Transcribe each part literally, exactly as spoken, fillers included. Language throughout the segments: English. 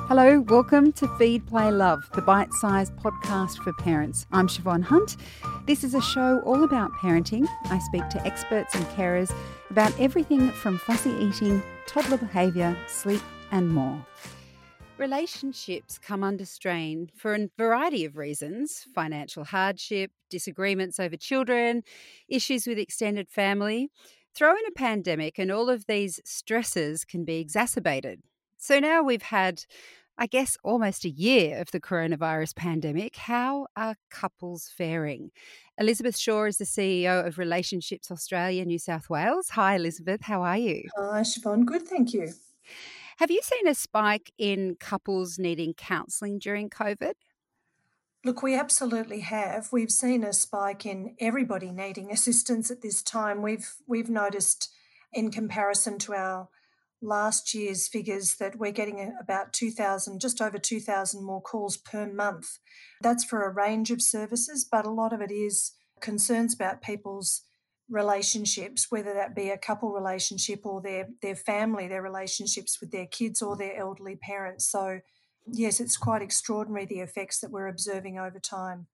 Hello, welcome to Feed, Play, Love, the bite-sized podcast for parents. I'm Siobhan Hunt. This is a show all about parenting. I speak to experts and carers about everything from fussy eating, toddler behaviour, sleep and more. Relationships come under strain for a variety of reasons: financial hardship, disagreements over children, issues with extended family. Throw in a pandemic and all of these stresses can be exacerbated. So now we've had, I guess, almost a year of the coronavirus pandemic. How are couples faring? Elizabeth Shaw is the C E O of Relationships Australia, New South Wales. Hi, Elizabeth. How are you? Hi, Siobhan. Good, thank you. Have you seen a spike in couples needing counselling during COVID? Look, we absolutely have. We've seen a spike in everybody needing assistance at this time. We've we've noticed, in comparison to our last year's figures, that we're getting about two thousand, just over two thousand more calls per month. That's for a range of services, but a lot of it is concerns about people's relationships, whether that be a couple relationship or their their family, their relationships with their kids or their elderly parents. So yes, it's quite extraordinary, the effects that we're observing over time.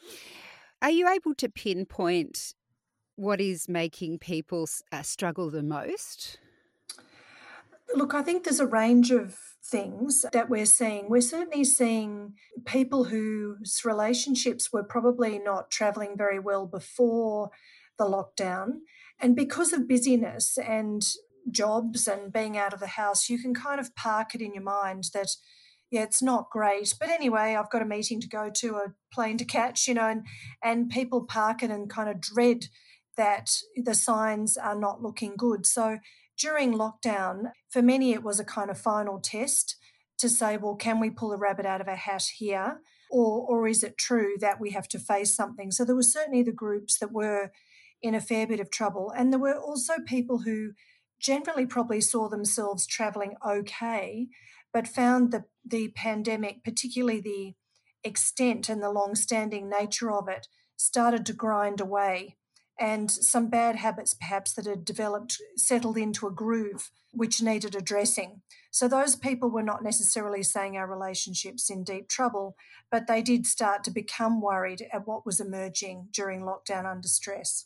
Are you able to pinpoint what is making people uh, struggle the most? Look, I think there's a range of things that we're seeing. We're certainly seeing people whose relationships were probably not travelling very well before the lockdown. And because of busyness and jobs and being out of the house, you can kind of park it in your mind that, yeah, it's not great. But anyway, I've got a meeting to go to, a plane to catch, you know, and, and people park it and kind of dread that the signs are not looking good. So during lockdown, for many, it was a kind of final test to say, well, can we pull a rabbit out of a hat here? Or, or is it true that we have to face something? So there were certainly the groups that were in a fair bit of trouble. And there were also people who generally probably saw themselves travelling okay, but found that the pandemic, particularly the extent and the long-standing nature of it, started to grind away. And some bad habits perhaps that had developed settled into a groove which needed addressing. So those people were not necessarily saying our relationship's in deep trouble, but they did start to become worried at what was emerging during lockdown under stress.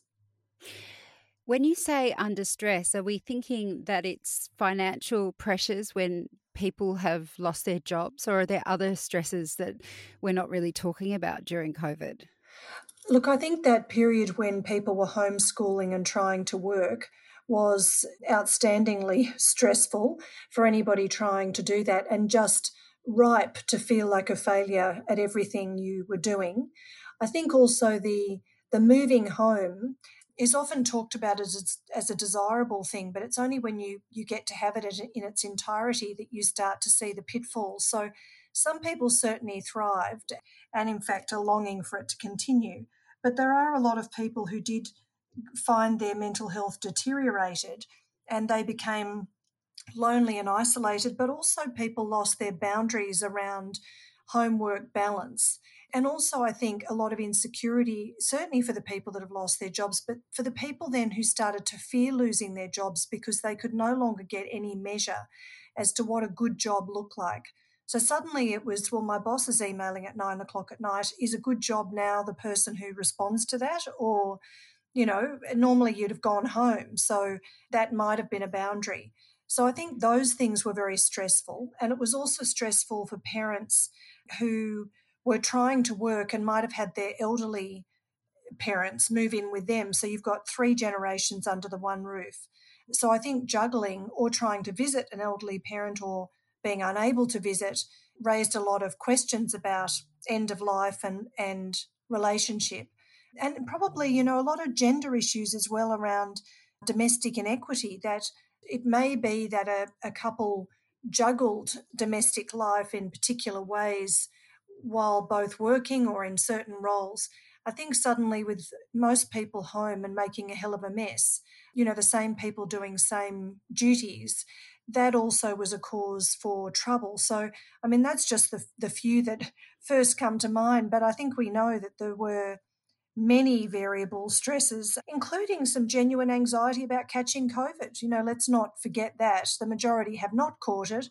When you say under stress, are we thinking that it's financial pressures when people have lost their jobs, or are there other stresses that we're not really talking about during COVID? Look, I think that period when people were homeschooling and trying to work was outstandingly stressful for anybody trying to do that, and just ripe to feel like a failure at everything you were doing. I think also the the moving home is often talked about as, as a desirable thing, but it's only when you, you get to have it in its entirety that you start to see the pitfalls. So some people certainly thrived and, in fact, are longing for it to continue. But there are a lot of people who did find their mental health deteriorated and they became lonely and isolated, but also people lost their boundaries around homework balance. And also, I think a lot of insecurity, certainly for the people that have lost their jobs, but for the people then who started to fear losing their jobs because they could no longer get any measure as to what a good job looked like. So suddenly it was, well, my boss is emailing at nine o'clock at night. Is a good job now the person who responds to that? Or, you know, normally you'd have gone home. So that might have been a boundary. So I think those things were very stressful. And it was also stressful for parents who were trying to work and might have had their elderly parents move in with them. So you've got three generations under the one roof. So I think juggling or trying to visit an elderly parent or being unable to visit raised a lot of questions about end of life and, and relationship. And probably, you know, a lot of gender issues as well around domestic inequity, that it may be that a, a couple juggled domestic life in particular ways while both working or in certain roles. I think suddenly with most people home and making a hell of a mess, you know, the same people doing same duties, that also was a cause for trouble. So, I mean, that's just the, the few that first come to mind. But I think we know that there were many variable stresses, including some genuine anxiety about catching COVID. You know, let's not forget that. The majority have not caught it,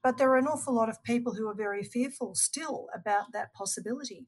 But there are an awful lot of people who are very fearful still about that possibility.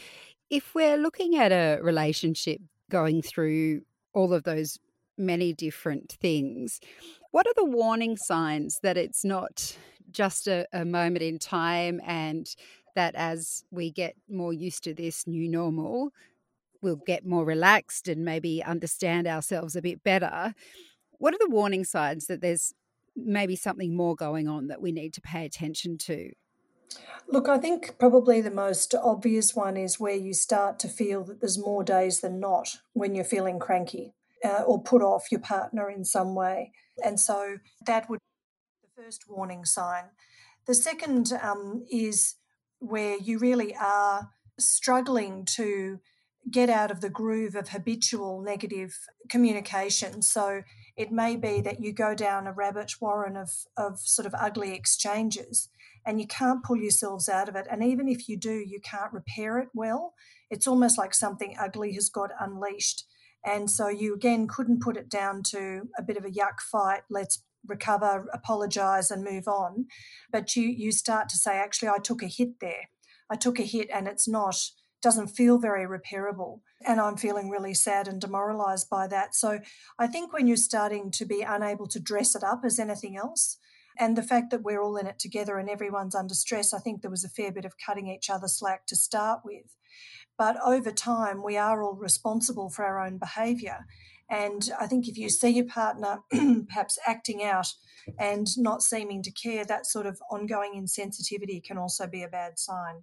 If we're looking at a relationship going through all of those many different things, what are the warning signs that it's not just a, a moment in time and that as we get more used to this new normal, we'll get more relaxed and maybe understand ourselves a bit better? What are the warning signs that there's maybe something more going on that we need to pay attention to? Look, I think probably the most obvious one is where you start to feel that there's more days than not when you're feeling cranky uh, or put off your partner in some way. And so that would be the first warning sign. The second um, is where you really are struggling to get out of the groove of habitual negative communication. So it may be that you go down a rabbit warren of, of sort of ugly exchanges and you can't pull yourselves out of it. And even if you do, you can't repair it well. It's almost like something ugly has got unleashed. And so you again couldn't put it down to a bit of a yuck fight, let's recover, apologise and move on. But you you start to say, actually, I took a hit there. I took a hit and it's not, doesn't feel very repairable. And I'm feeling really sad and demoralised by that. So I think when you're starting to be unable to dress it up as anything else, and the fact that we're all in it together and everyone's under stress, I think there was a fair bit of cutting each other slack to start with. But over time, we are all responsible for our own behaviour. And I think if you see your partner perhaps acting out and not seeming to care, that sort of ongoing insensitivity can also be a bad sign.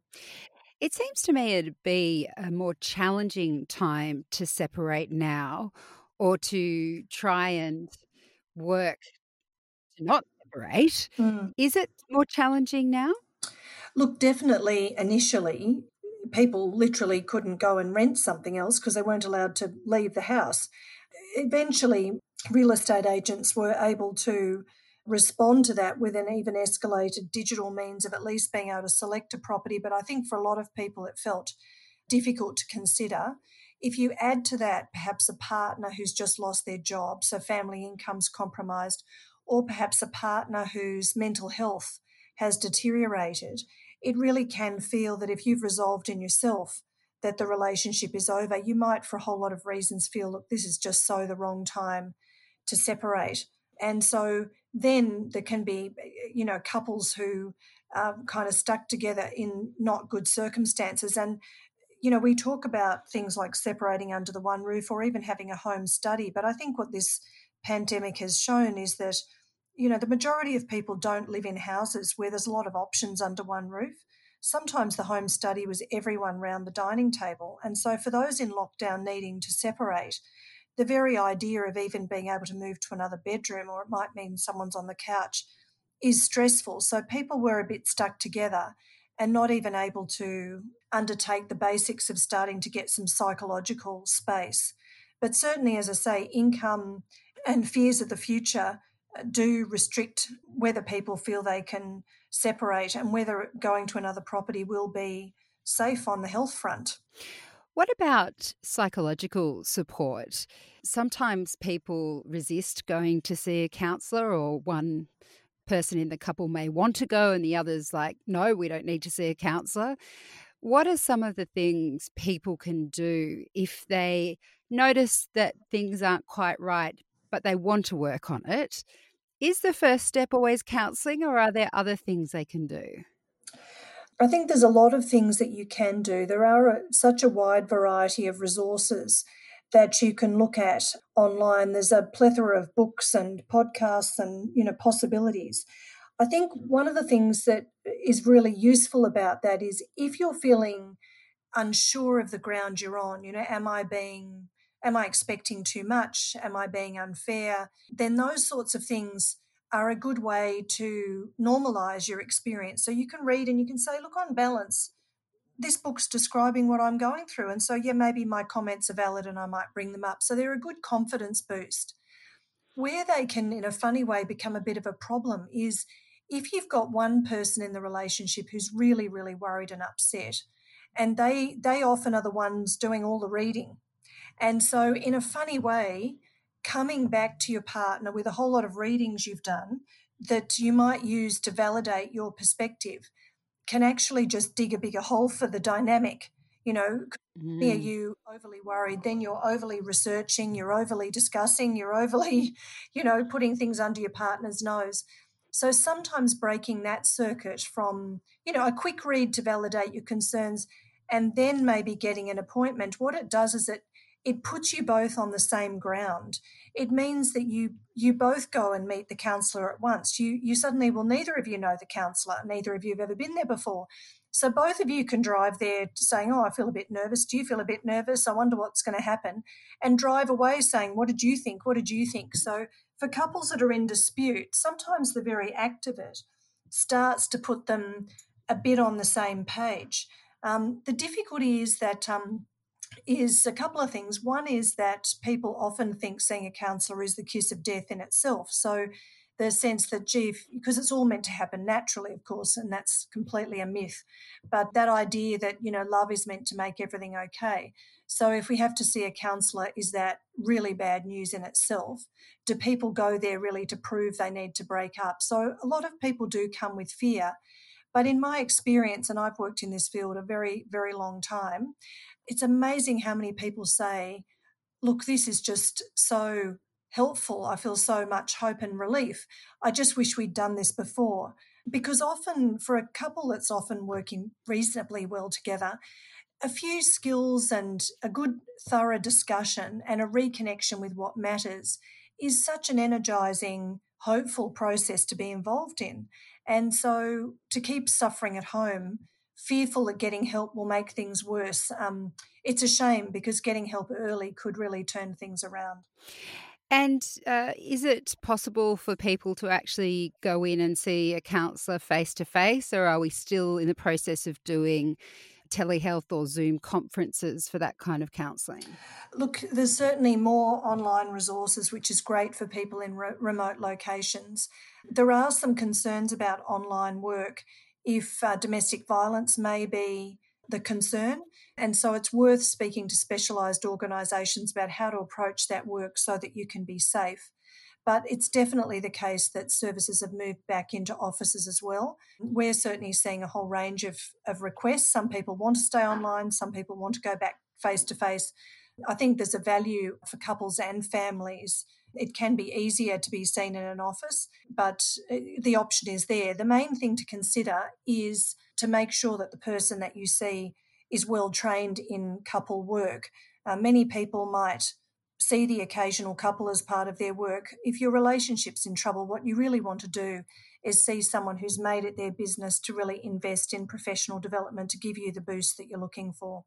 It seems to me it'd be a more challenging time to separate now or to try and work to not separate. Mm. Is it more challenging now? Look, definitely initially, people literally couldn't go and rent something else because they weren't allowed to leave the house. Eventually, real estate agents were able to respond to that with an even escalated digital means of at least being able to select a property. But I think for a lot of people, it felt difficult to consider. If you add to that perhaps a partner who's just lost their job, so family income's compromised, or perhaps a partner whose mental health has deteriorated, it really can feel that if you've resolved in yourself that the relationship is over, you might, for a whole lot of reasons, feel, look, this is just so the wrong time to separate. And so then there can be, you know, couples who are kind of stuck together in not good circumstances. And, you know, we talk about things like separating under the one roof or even having a home study. But I think what this pandemic has shown is that, you know, the majority of people don't live in houses where there's a lot of options under one roof. Sometimes the home study was everyone round the dining table. And so for those in lockdown needing to separate, the very idea of even being able to move to another bedroom, or it might mean someone's on the couch, is stressful. So people were a bit stuck together and not even able to undertake the basics of starting to get some psychological space. But certainly, as I say, income and fears of the future do restrict whether people feel they can separate and whether going to another property will be safe on the health front. What about psychological support? Sometimes people resist going to see a counsellor, or one person in the couple may want to go and the other's like, no, we don't need to see a counsellor. What are some of the things people can do if they notice that things aren't quite right, but they want to work on it? Is the first step always counselling, or are there other things they can do? I think there's a lot of things that you can do. There are a, such a wide variety of resources that you can look at online. There's a plethora of books and podcasts and, you know, possibilities. I think one of the things that is really useful about that is if you're feeling unsure of the ground you're on, you know, am I being, am I expecting too much? Am I being unfair? Then those sorts of things are a good way to normalise your experience. So you can read and you can say, look, on balance, this book's describing what I'm going through. And so, yeah, maybe my comments are valid and I might bring them up. So they're a good confidence boost. Where they can, in a funny way, become a bit of a problem is if you've got one person in the relationship who's really, really worried and upset, and they they often are the ones doing all the reading. And so in a funny way, coming back to your partner with a whole lot of readings you've done that you might use to validate your perspective can actually just dig a bigger hole for the dynamic. You know, are Mm. you overly worried? Then you're overly researching, you're overly discussing, you're overly, you know, putting things under your partner's nose. So sometimes breaking that circuit from, you know, a quick read to validate your concerns and then maybe getting an appointment, what it does is it it puts you both on the same ground. It means that you you both go and meet the counsellor at once. You you suddenly, well, neither of you know the counsellor, neither of you have ever been there before. So both of you can drive there saying, oh, I feel a bit nervous. Do you feel a bit nervous? I wonder what's going to happen. And drive away saying, what did you think? What did you think? So for couples that are in dispute, sometimes the very act of it starts to put them a bit on the same page. Um, the difficulty is that um, is a couple of things. One is that people often think seeing a counsellor is the kiss of death in itself. So the sense that, gee, because it's all meant to happen naturally, of course, and that's completely a myth. But that idea that, you know, love is meant to make everything okay. So if we have to see a counsellor, is that really bad news in itself? Do people go there really to prove they need to break up? So a lot of people do come with fear. But in my experience, and I've worked in this field a very, very long time, it's amazing how many people say, look, this is just so helpful. I feel so much hope and relief. I just wish we'd done this before. Because often for a couple that's often working reasonably well together, a few skills and a good thorough discussion and a reconnection with what matters is such an energising, hopeful process to be involved in. And so to keep suffering at home, fearful that getting help will make things worse, um, it's a shame because getting help early could really turn things around. And uh, is it possible for people to actually go in and see a counsellor face-to-face, or are we still in the process of doing telehealth or Zoom conferences for that kind of counselling? Look, there's certainly more online resources, which is great for people in re- remote locations. There are some concerns about online work if uh, domestic violence may be the concern. And so it's worth speaking to specialised organisations about how to approach that work so that you can be safe. But it's definitely the case that services have moved back into offices as well. We're certainly seeing a whole range of, of requests. Some people want to stay online, some people want to go back face-to-face. I think there's a value for couples and families. It can be easier to be seen in an office, but the option is there. The main thing to consider is to make sure that the person that you see is well trained in couple work. Uh, many people might see the occasional couple as part of their work. If your relationship's in trouble, what you really want to do is see someone who's made it their business to really invest in professional development to give you the boost that you're looking for.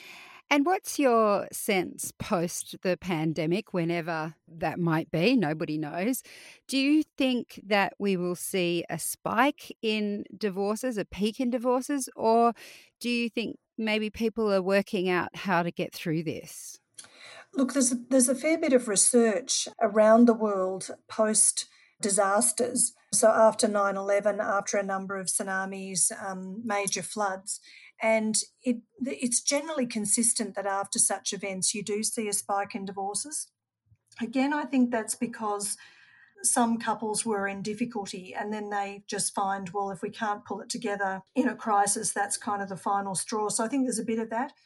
And what's your sense post the pandemic, whenever that might be? Nobody knows. Do you think that we will see a spike in divorces, a peak in divorces, or do you think maybe people are working out how to get through this? Look, there's a, there's a fair bit of research around the world post disasters. So after nine eleven, after a number of tsunamis, um, major floods, and it it's generally consistent that after such events you do see a spike in divorces. Again, I think that's because some couples were in difficulty and then they just find, well, if we can't pull it together in a crisis, that's kind of the final straw. So I think there's a bit of that.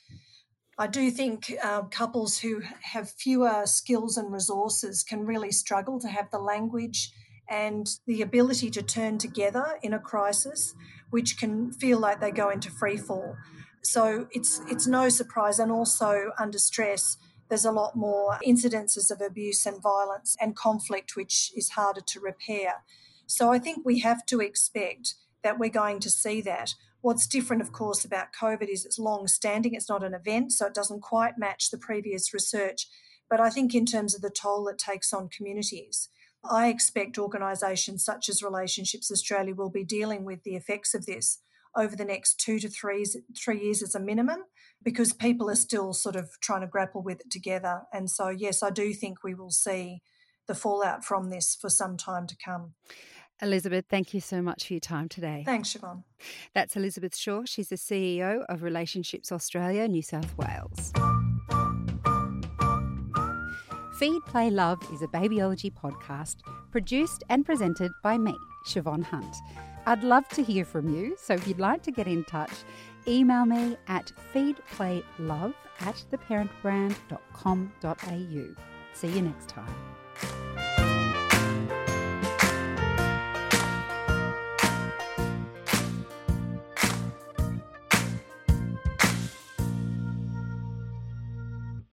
I do think uh, couples who have fewer skills and resources can really struggle to have the language and the ability to turn together in a crisis, which can feel like they go into free fall. So it's it's no surprise, and also under stress, there's a lot more incidences of abuse and violence and conflict, which is harder to repair. So I think we have to expect that we're going to see that. What's different, of course, about COVID is it's long-standing. It's not an event, so it doesn't quite match the previous research. But I think in terms of the toll it takes on communities, I expect organisations such as Relationships Australia will be dealing with the effects of this over the next two to three, three years as a minimum, because people are still sort of trying to grapple with it together. And so, yes, I do think we will see the fallout from this for some time to come. Elizabeth, thank you so much for your time today. Thanks, Siobhan. That's Elizabeth Shaw. She's the C E O of Relationships Australia, New South Wales. Feed, Play, Love is a babyology podcast produced and presented by me, Siobhan Hunt. I'd love to hear from you, so if you'd like to get in touch, email me at feedplaylove at theparentbrand dot com dot a u. See you next time.